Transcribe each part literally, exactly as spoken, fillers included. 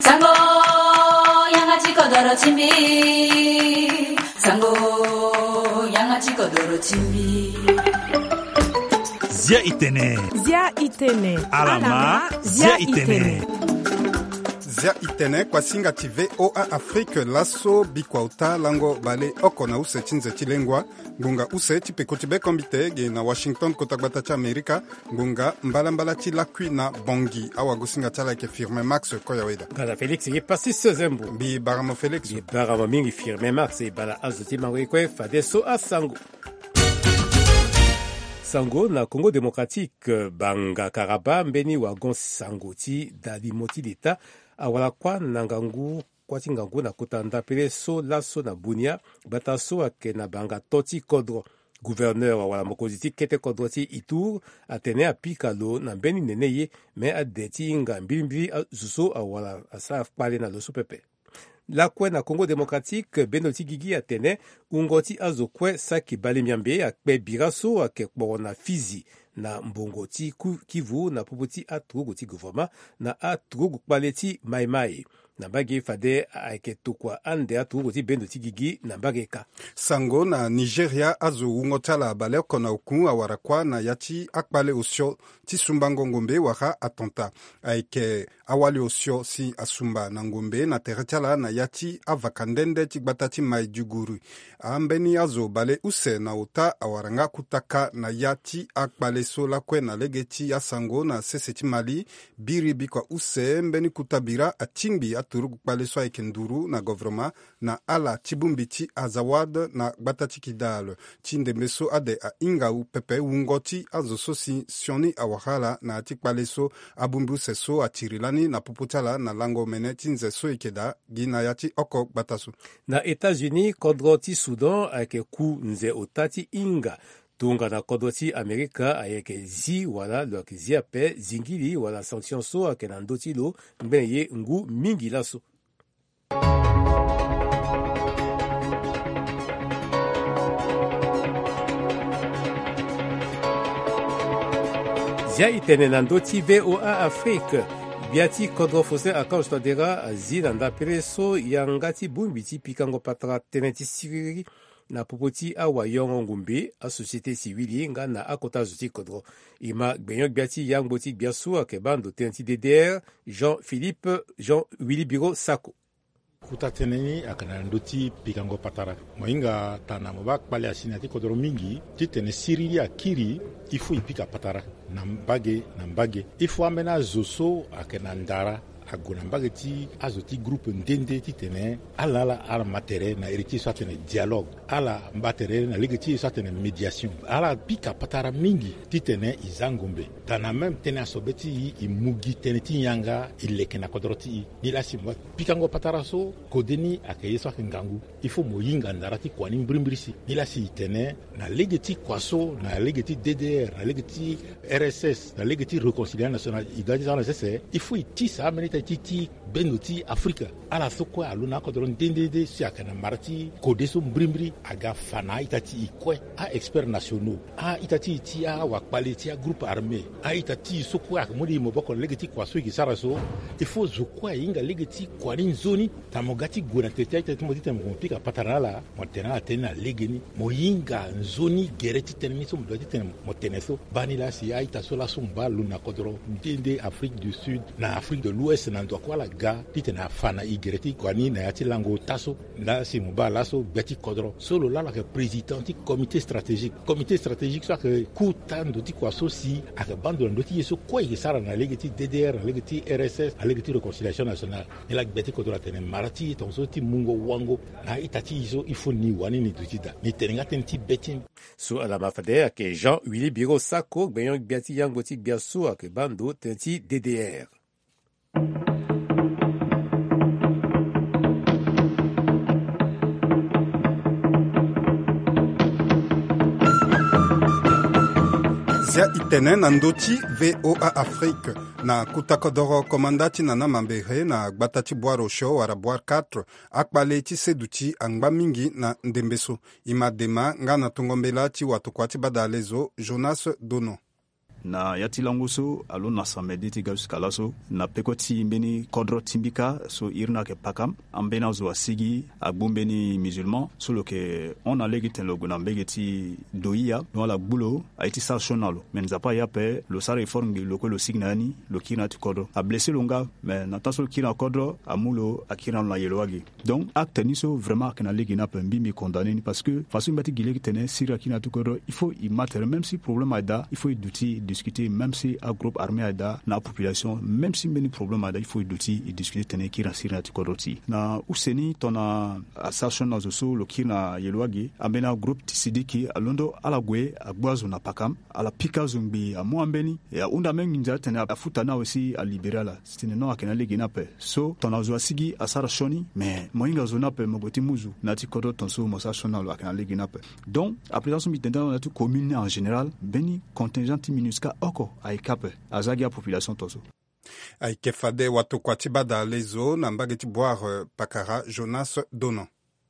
Sango 양아치 거더러 침비 Sango 양아치 거더러 침비 Zia itene. Zia itene. Alama. Zia itene. Zia itene kwa singa ti V O A Afrique laso bikwauta lango bale oko na use chinze chilengwa ngunga use chipeko chibe kombite ge na Washington kotagbata cha Amerika ngunga mbala mbala chi lakwi na bongi awa gusinga chala ke firme Max koya weda Bala Felix ye passis zembo bi baramo Felix ye baramo mingi firme Max e bala azuti mangwe fadeso asango Sango na Congo démocratique banga karaba mbeni wagon sangoti dali moti d'État awala kwa nangangu kwa tingangu na kutanda pele so laso na bunia bataso ake na banga toti kodro gouverneur wala mokoziti kete kodro ti Ituri atene apikalo na mbeni neneye me adeti nga mbilimbi zuso awala asa pale na loso pepe la kwe na Congo démocratique benoti gigi atene ungoti azokwe saki bale miambe akpe biraso ake na Fizi na mbongoti Kivu na puputi atrugo ti gouvernement na atrugo paleti maimai na bagi fade ake tukwa ande atrugo ti benoti gigi na bageka Sango na Nigeria azo ungotala bale kona uku awarakwa na yati akpale osio ti sumba ngombe waka atonta aike awali osio si asumba na ngombe na teretala na yati avakandende ti gbatati mai juguru ambeni azo bale use na uta awaranga kutaka na yati akpale so lakwe na legeti ya Sango na seseti mali biri bikwa use mbeni kutabira atingbi aturu kpale so aike nduru na government na ala chibumbiti azawad na gbatati kidal chinde meso ade a inga u pepe ungoti azo sosi sioni awahala na atikpale so abumbu seso atirilani na puputala na lango mene tinze so ikeda gina yati oko batasu na États-Unis kodro ti Sudan ake ku nze otati inga tunga na kodro ti Amerika ayeke zi wala lo ake zi ape zingili wala sanction so ake na ndoti lo mbene ye ngu mingi laso Zia itene na ndoti V O A Afrique biati kodro fose akaush tadera zi na ndapere so yangati bumbiti pikango patra teneti siriri na popoti awa yongo ngumbi a société civile nga na akota zuti kodro ima gbenyok biati yangboti biasu akebando teneti D D R Jean-Philippe Jean Willy Biro Sako kutateneni akana ndoti pikango patara moinga tana mobak pale asina ti kodro mingi titene sirili akiri ifu ipika patara na mbage na mbage ifu amena zoso akana ndara agona mbage ti azoti groupe ndende titene ala ala matere na eriti swatene dialogue ala mbatere na legeti swatene mediation ala pika patara mingi titene izangombe tana même tene asobeti imugi tene ti yanga ileke na kodroti ni lasi mwa pikango patara so kodeni akeye swake ngangu ifo moyinga ndara ti kwani mbrimbrisi ni lasi tene na legeti kwaso na legeti D D R na legeti R S S na legeti réconciliation nationale igadi sana sese ifo itisa amenita titi benoti Afrika ala sokwa aluna kodron ndende si akana marati kodeso mbrimbre aga fana itati ikwe a experts nationaux a itati ti a wakpale ti a groupe armé a itati sokwa modi moboko legeti kwaso ki saraso il faut zokwa inga legeti kwani nzoni tamogati gona tete itati modi temopika patarala motena atena legeni moyinga nzoni gereti tenmiso mdoti ten moteneso banila si a itasola sumba luna kodron ndende Afrique du Sud na Afrique de l'Ouest na ndo kwa la ga titena fana igreti kwani na yati lango taso na si muba laso beti kodro solo la la président du comité stratégique comité stratégique soit que kuta ndo ti kwa so si aka bando ndo ti yeso kwa yesara na legeti D D R na legeti R S S na legeti réconciliation nationale ni la beti kodro tene marati tonso ti mungo wango na itati iso ifo ni wani ni dutida ni tenga tenti beti so ala mafade ake Jean Willy Biro Sako gbeyon biati yango ti biaso ake bando tenti D D R Zia itene na ndoti V O A Afrique na kutakodoro komandati na namambere na gbatati boaro show wara boar quatre akpale ti seduti angba mingi na ndembeso ima dema nga na tongombela ti watu kwati badalezo Jonas Dono na yatilango so alo na samedi ti gaus kalaso na pekoti mbeni kodro timbika so irna ke pakam ambena zo asigi agbombeni musulman so lo ke on a legi ten logo na mbegeti doia no la bulo aiti sanctionalo men zapa yape lo sa reforme lo ko lo signani lo kina ti kodro a blessé longa mais na taso kina kodro amulo akina na yeloagi donc acte ni so vraiment kana legi na pembi mi condamné parce que façon mbati gile tene sira kina ti kodro il faut y mater même si problème ada il faut y douter discuter même si un groupe armé ada na population même si many problème ada il faut y douter et discuter tene kira sira ti kodro ti na useni tona assassin na zo lo kina yeloagi amena groupe ti sidiki alondo ala gwe agbazo na pakam ala pika zumbi a mwambeni ya unda mengi nja tene afuta na aussi a liberala stine no akena legi na pe so tona zo asigi asara shoni mais moinga zo na pe mogoti muzu na ti kodro tonso mo sa shona lo akena legi na pe donc a présence mi tenda na tout commune en général beni contingent minusca oko a ikape azagi a population tonso aikefade watu kwa tibada lezo na mbageti boire pakara Jonas Donon.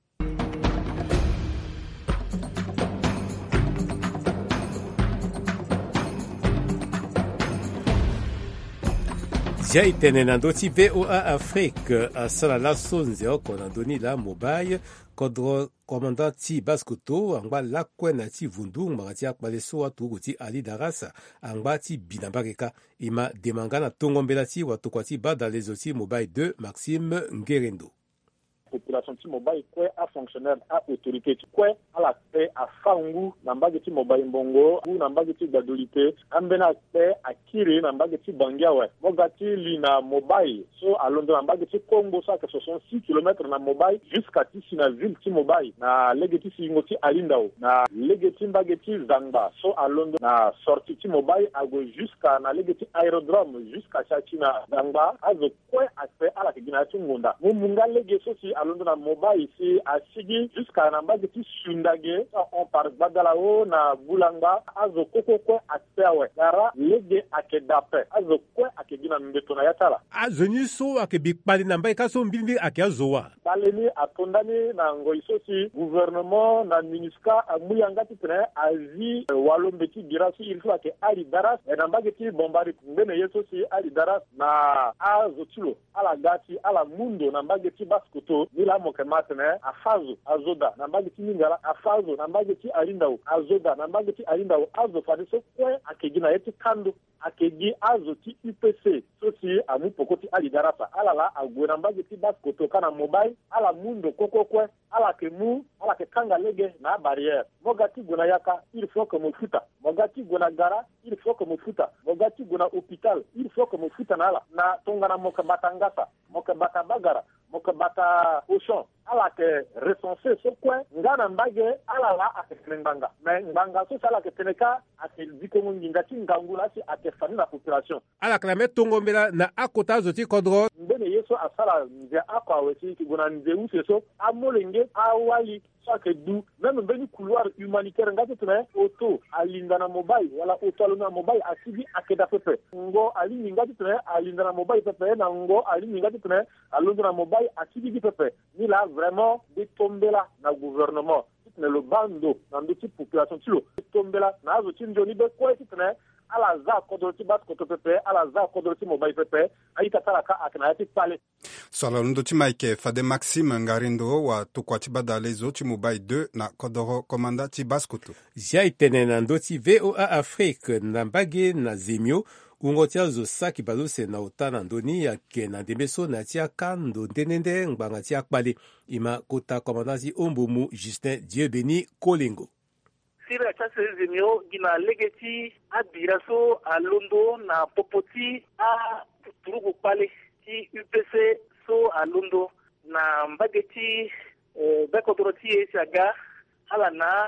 Zia itene na ndoti V O A Afrique asala laso nzeo kona doni la mobile kodro commandant ti Baskoto angba lakwe na ti vundu ngba ti akpale so watu kuti Ali Darasa angba ti binambakeka ima demangana tongombela ti watu kwa ti bada lezo ti mobile deux Maxime Ngerendo. Population ti mobile kwe a fonctionnaire a autorité ti kwe ala pe a fangu na mbage ti mobile mbongo u na mbage ti gadolite ambena pe a kire na mbage ti bangiawe mogati li na mobile so alondo na mbage ti Congo sa que ce sont six kilomètres na mobile jusqu'à ti si na ville ti mobile na legeti si ngoti alindao na legeti mbage ti Zangba so alondo na sortie ti mobile ago jusqu'à na legeti aérodrome jusqu'à chachi na Zangba azo kwe a pe ala ke gina ti ngonda mumunga legeti so si alondo na mobile ici à Sigi jusqu'à Nambage ti Sundage on par Badalao na Bulanga azo koko ko atsewe dara lege akedape azo ko akegina mbeto na yatala azoni so akebikpali na mbai kaso mbilbi akiazowa baleni atondani na ngoiso si gouvernement na MINUSCA amuyanga ti tene azi walombe ti girasi il faut que Ali Daras na Mbage ti bombari mbene yeso si Ali Daras na azo tilo ala gati ala mundo na Mbage ti Baskoto nila moke matene afazo azoda na Mbage ti Ningala afazo na Mbage ti Alindao azoda na Mbage ti Alindao azo fadiso kwe akegina yeti kando akegi azo ti U P C so si amu pokoti Ali Darasa ala la agwe na Mbage ti Baskoto kana mobile ala mundo koko kwe ala ke mu ala ke kanga lege na barrière mogati gona yaka il faut que mofuta mogati gona gara il faut que mofuta mogati gona hôpital il faut que mofuta na ala na tongana moka batangasa moka batabagara moka bata ocean ala ke recenser so kwe ngana Mbage ala la aketenenganga mais nganga so sala ke teneka ake dikongo ngati ngangula si atefani na population ala klame tongombela na akota zoti kodro mbene yeso asala nze akwa wesi ki gona nze useso amolenge awali chaque du même mbeni couloir humanitaire ngati tuna auto alinda na mobile wala auto alona mobile asibi akeda pepe ngo ali ngati tuna alinda na mobile pepe na ngo ali ngati tuna alonda na mobile asibi pepe ni la vraiment de tombela na gouvernement tuna le bando na ndoti population tilo tombela na zo tinjoni be ko tuna ala za kodoti bas koto pepe ala za kodoti mobile pepe aita talaka akanayati pale sala ndo timaike fade Maxime Ngarindo wa tukwati badalezo ti mobile deux na kodoro komanda ti Baskoto zia itene na ndoti V O A Afrique na Mbage na Zemio ungotia zo saki balose na utana ndoni ya ke na demeso na tia kando denende ngbanga tia kpale ima kota komandazi ombumu Justin Dieubeni Kolingo sira chase Zemio gina legeti abiraso a Londo na popoti a turugu pale ti U P C so a Londo na Mbage ti eh, bekotoroti esiaga ala na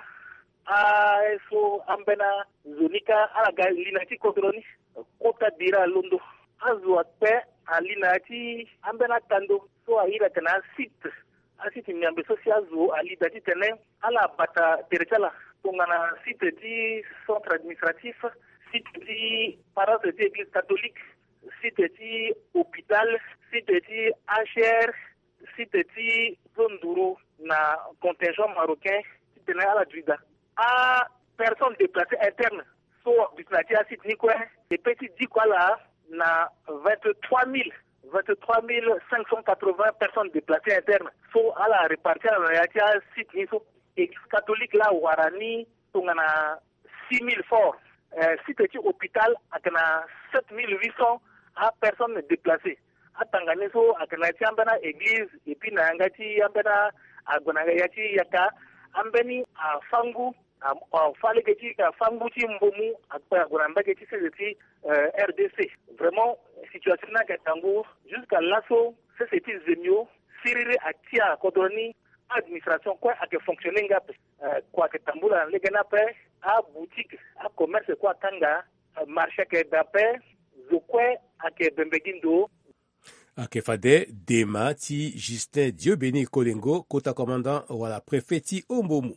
a so ambena zonika ala ga lina ti kodroni kota dira Londo azu atpe alina ti ambena tando so a ira tena site a site nyambe social zo ali dati tene ala bata terechala tongana site di centre administratif site di paroisse di église catholique site di hôpital site di H R site di Zonduru na contingent marocain tene ala juida a personne déplacée interne so déplacé à Sydney quoi et petit dit quoi là na vingt-trois mille cinq cent quatre-vingts personnes déplacées internes so à la répartie à Sydney so église catholique là warani tongana six mille forts euh, si petit hôpital akana sept mille huit cents à personnes déplacées à Tanganyika so akana tiambana église et puis na ngati ambana agona yati yaka ambeni a fangu a fale keti a fangu ti mbomu akpa agona mbake ti c'est R D C vraiment situation na katango jusqu'à l'asso c'est c'est zemio sirire atia kodoni administration quoi a que fonctionner ngap quoi que tambula legena pe a boutique a commerce quoi tanga marché que d'après zokwe a que bembegindo Akefade Dema ti Justin Diobeni Kolengo kota commandant wala préfet ti Ombomu.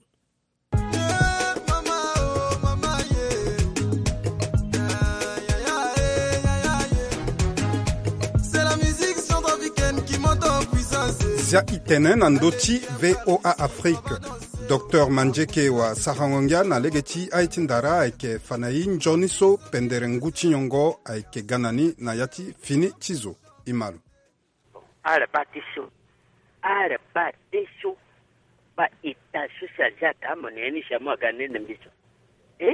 Zia itenen andoti V O A Afrique. Docteur Manjeke wa Sahangongia na legeti aitindara aike fanai njoniso penderenguchi nyongo aike ganani na yati fini chizo imalu. Ara batisho. Ara batisho. Ba itasho sajata moneni shamwa ganene mbicho. Eh?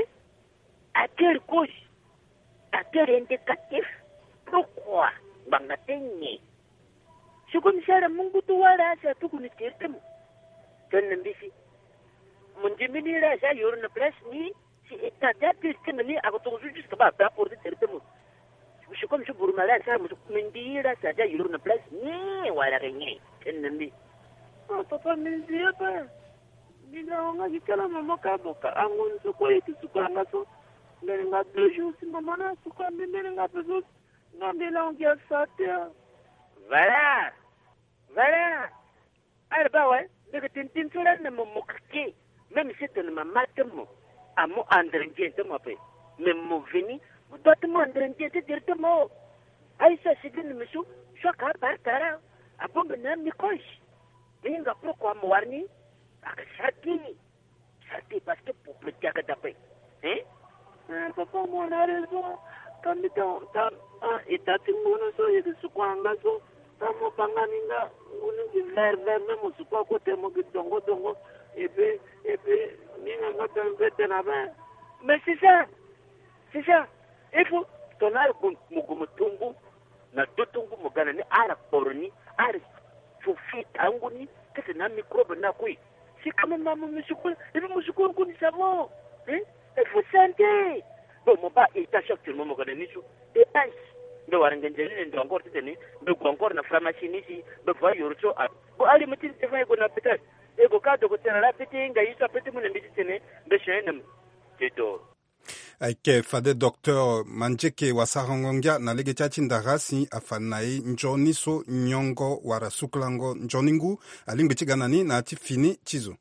Atel couche. Atel indicatif. Pourquoi? Bangatenye. Shukumshara Mungu tu wala asa tu kunitirtemu. Tonna mbisi. Munjimini ra sa yorna place ni si etata pirtemu ni agotonzu jusqu'à ba ba pour tirtemu. Shukum shuburmala sa mundira sa ja yorna place ni wala renye. Tonna mbi. Ah papa mindia pa. Nina nga gikala mama ka boka angun su ko itu su ka ngaso. Nga deux jours si mama na su ka mbele nga peso. Nga mbela ngia satia. Voilà. Voilà. Alors, bah ouais, le tintin sur la me moquer, même si tu ne m'as pas mo, à mon andrentien de ma paix. Même mon veni, vous doit te m'andrentien de dire de mots. Aïssa, c'est de me sou, choc à partara, à bon benam ni coche. Mais il va pourquoi m'warni, à chati, chati parce que pour le diaga d'apé. Hein? Papa, mon a raison. Quand tu as un état de monoso et de souquangazo, tamo panganinga unuki ver ver memo sukwa kote mo dongo dongo et puis et puis ninga ngata mbete na ba mais c'est ça c'est ça il faut tonar mugumu tungu na dotungu mugana ni ara porni ara fufi tangu ni kete na microbe na kui si kama mama msuko et puis msuko kuni savon hein il faut santé bon mon pas il t'a chaque moment mugana ni su et pas be warangenjeni ndo encore tene be encore na pharmacie nisi be va yorcho a bo ali mutin te fa go na petat e go ka do ko tena la peti nga yisa peti mun mbi tene be shenem teto aike fade docteur Manjeke wa Sahangongia na legeti achindagasi afanai njoniso nyongo wara suklango njoningu alingbichi ganani na ati fini chizo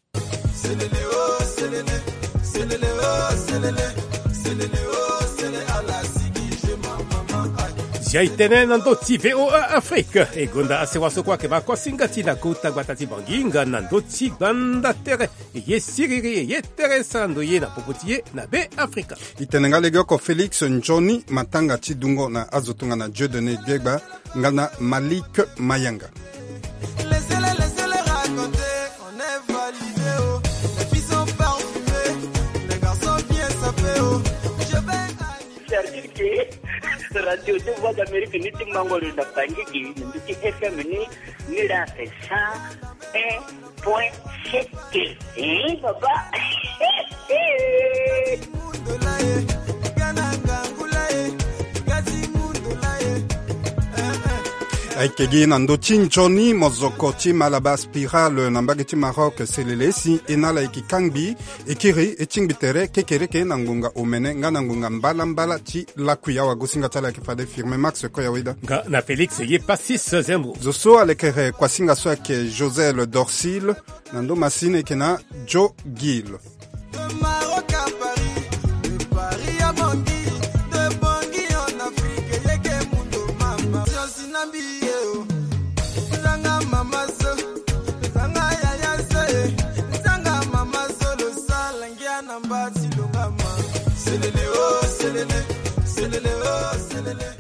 selele o selele selele o selele selele o selele ala Jaitene nandoti V O A Afrique e gonda asewaso kwa ke bako singati na kuta batati banginga nandoti banda tere ye siriri ye teresando ye na popotiye na be Afrika itenenga legoko Felix Njoni matanga tidungo na azotunga na Dieudonné Biegba ngana Malik Mayanga. Laissez-les, laissez-les raconter, on est validé oh. Les filles sont parfumées, les garçons bien sapés oh. Je vais radio de voix d'Amérique ni timangolo da bangiki ni F M ni ni la ça un point sept eh papa Aikegi nando chinchoni mozoko ti malaba spiral nambageti Maroc selelesi enala iki kangbi ekiri echingbitere kekereke nangunga omene ngana ngunga mbala mbala ti lakuya wa gusinga tala ki fade firme Max ko yawida nga na Felix ye passis zembo zoso alekere kwa singa so ke Josel Dorsil nando masine kena Joe Gill Maroc à Paris de Paris à Bangui de Bangui en Afrique yeke mundo mama sinambi selele, oh, selele, selele, oh, selele.